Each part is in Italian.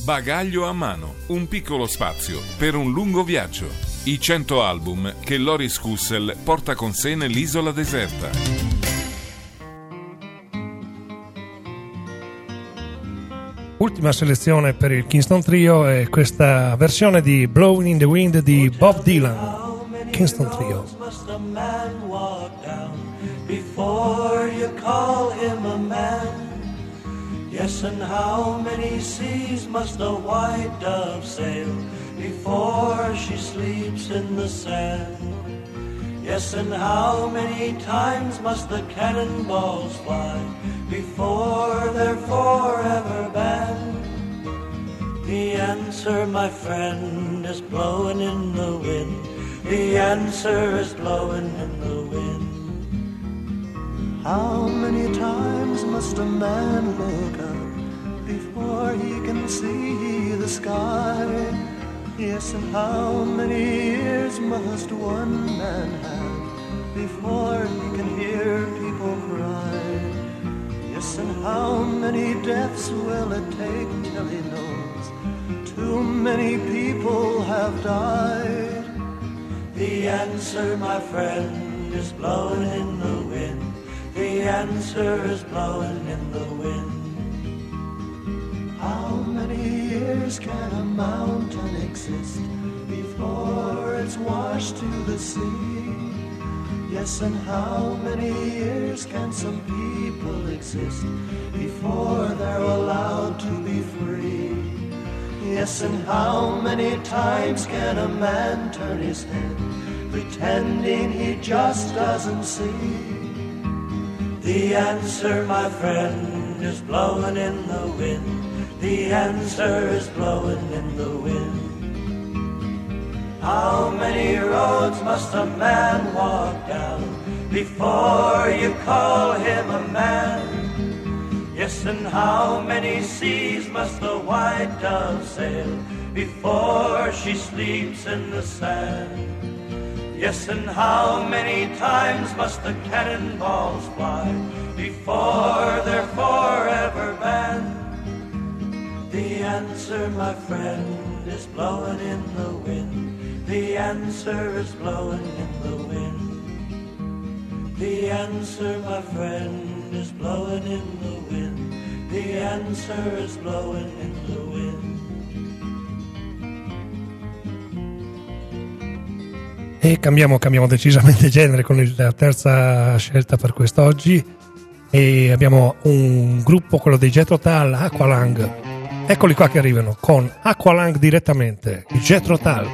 Bagaglio a mano, un piccolo spazio per un lungo viaggio. I 100 album che Loris Kussel porta con sé nell'isola deserta. Ultima selezione per il Kingston Trio è questa versione di Blowing in the Wind di Bob Dylan. Kingston Trio. Before you call him a man. Yes, and how many seas must a white dove sail before she sleeps in the sand? Yes, and how many times must the cannonballs fly before they're forever banned? The answer, my friend, is blowing in the wind. The answer is blowing in the wind. How many times must a man look up before he can see the sky? Yes, and how many years must one man have before he can hear people cry? Yes, and how many deaths will it take till he knows too many people have died? The answer, my friend, is blowing in the wind. The answer is blowing in the wind. How many years can a mountain exist before it's washed to the sea? Yes, and how many years can some people exist before they're allowed to be free? Yes, and how many times can a man turn his head pretending he just doesn't see? The answer, my friend, is blowing in the wind. The answer is blowing in the wind. How many roads must a man walk down before you call him a man? Yes, and how many seas must the white dove sail before she sleeps in the sand? Yes, and how many times must the cannonballs fly before they're forever banned? The answer, my friend, is blowing in the wind. The answer is blowing in the wind. The answer, my friend, is blowing in the wind. The answer is blowing in the wind. E cambiamo decisamente genere con la terza scelta per quest'oggi, e abbiamo un gruppo, quello dei Jethro Tull, Aqualung. Eccoli qua che arrivano con Aqualung direttamente, i Jethro Tull.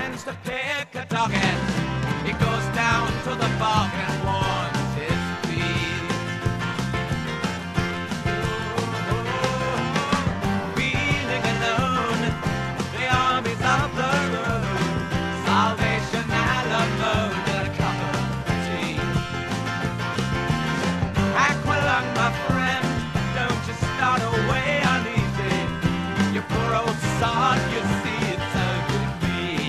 friends to pick a doggett. He goes down to the bog and warms his feet. Feeling alone, the armies of the road. Salvation alamode, a cup of tea. Aqualung, my friend, don't you start away uneasy. You poor old sod, you see it's so good me.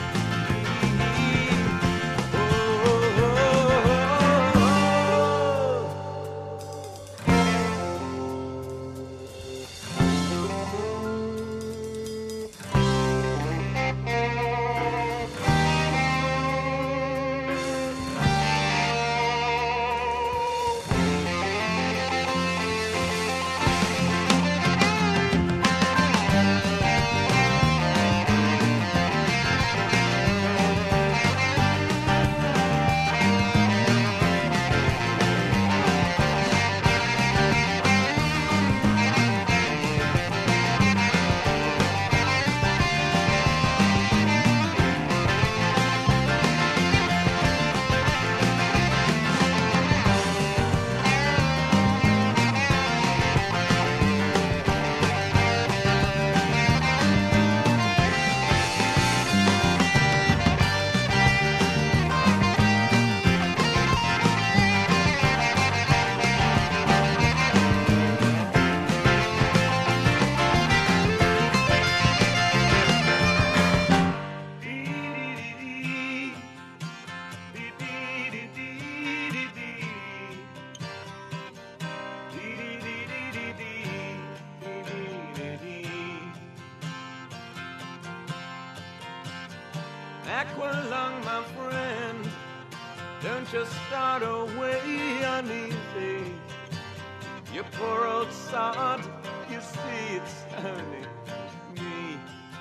Aqualung, my friend, don't just start away uneasy. You poor old sod, you see it's only me.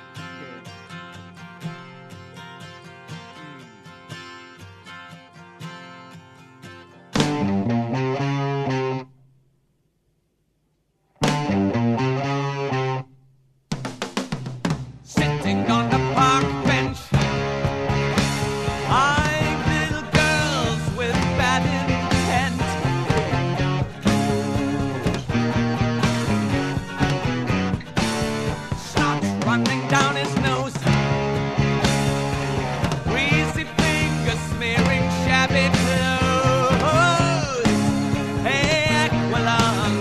Sitting on the park bench, eyeing little girls with bad intent. Snot running down his nose, greasy fingers smearing shabby clothes. Hey, Aqualung,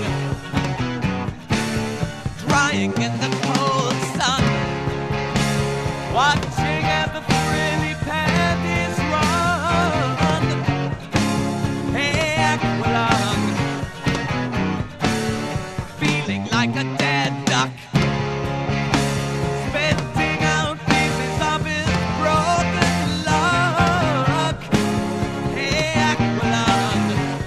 drying in the cold sun, watching as the frilly panties run. Hey, Aqualung, feeling like a dead duck, spitting out pieces of his broken luck. Hey, Aqualung,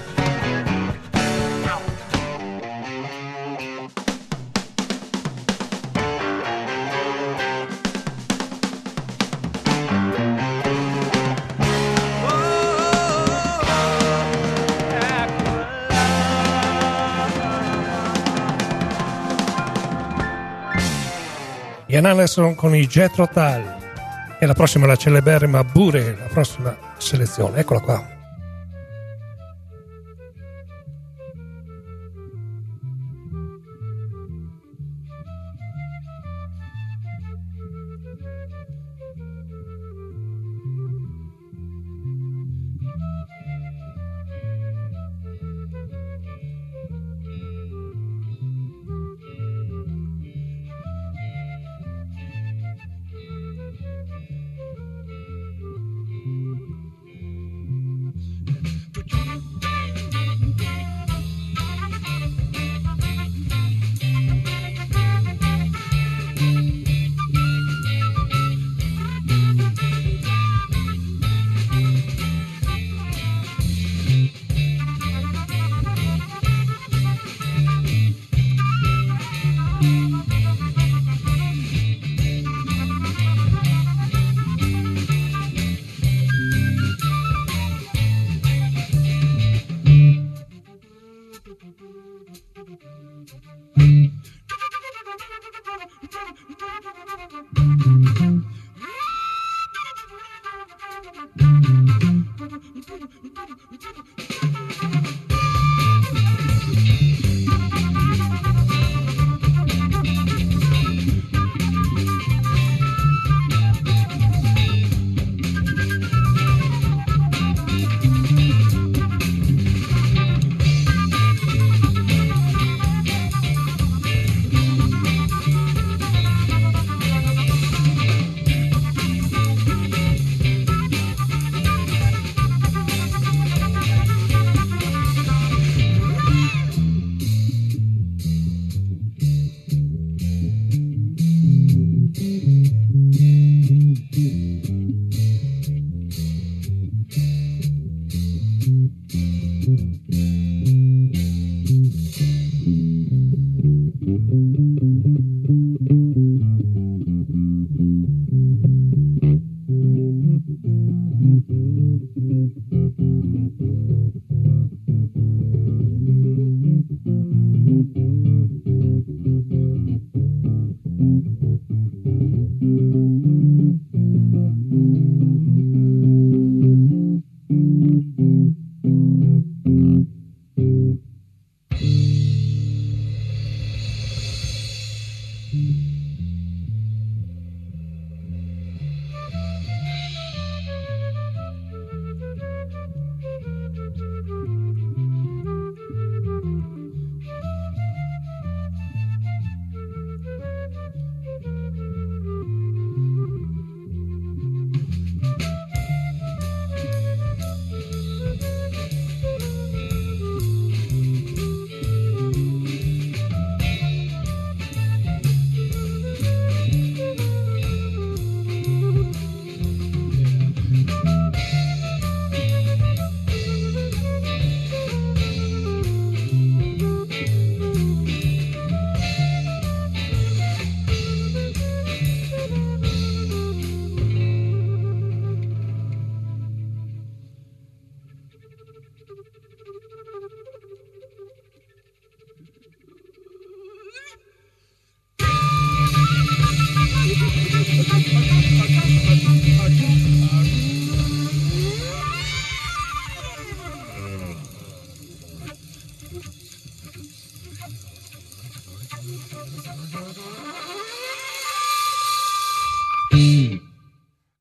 Ian Anderson con i Jethro Tull, e la prossima è la celeberrima Bure, la prossima selezione, eccola qua.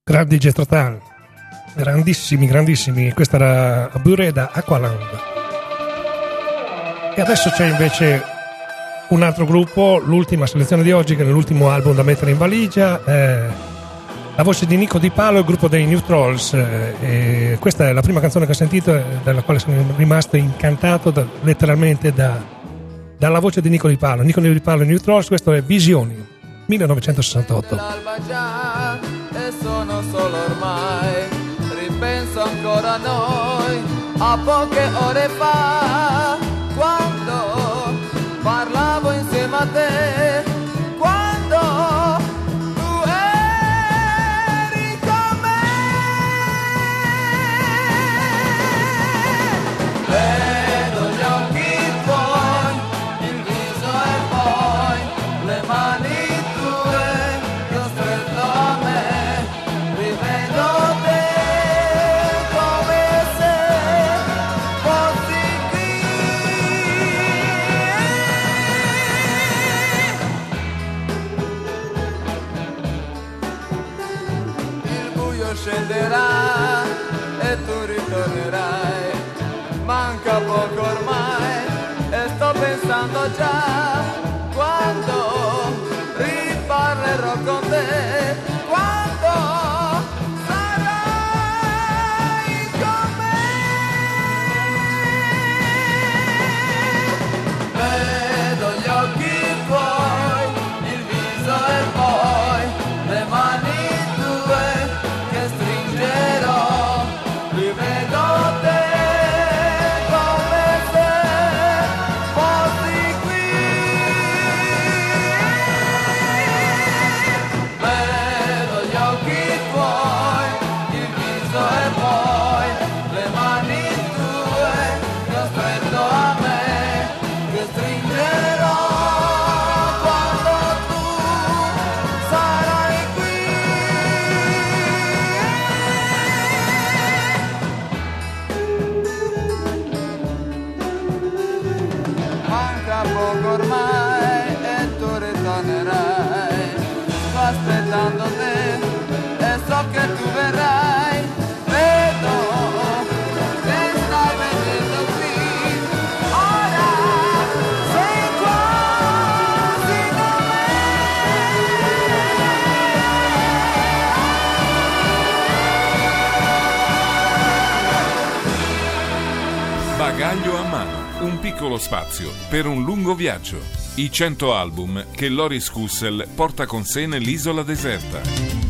grandi Jethro Tull, grandissimi, questa era Bureda Aqualung. E adesso c'è invece un altro gruppo, l'ultima selezione di oggi, che è l'ultimo album da mettere in valigia, la voce di Nico Di Palo, il gruppo dei New Trolls, e questa è la prima canzone che ho sentito, dalla quale sono rimasto incantato letteralmente dalla voce di Nico Di Palo e New Trolls. Questo è Visioni, 1968. L'alba già e sono solo ormai, ripenso ancora a noi, a poche ore fa, quando parlavo insieme a te, quando tu eri con me. Vedo gli occhi tuoi, il viso e poi le mani tue che ho stretto a me, rivedo te come se fossi qui. Il buio scenderà e tu ritornerai, manca poco ormai e sto pensando già quando riparlerò con te, quando sarai con me. Vedo gli occhi tuoi, il viso e poi le mani tue che stringerò, rivedo te come se fossi qui. Vedo gli occhi tuoi, il viso e poi le mani tue che ho stretto a me, che stringerò quando tu sarai qui. Manca poco ormai e tu ritornerai, sto aspettando te e so che tu verrai. Vedo che stai vedendo qui, ora sei quasi con me. Bagaglio a mano, un piccolo spazio per un lungo viaggio. I 100 album che Loris Kussel porta con sé nell'isola deserta.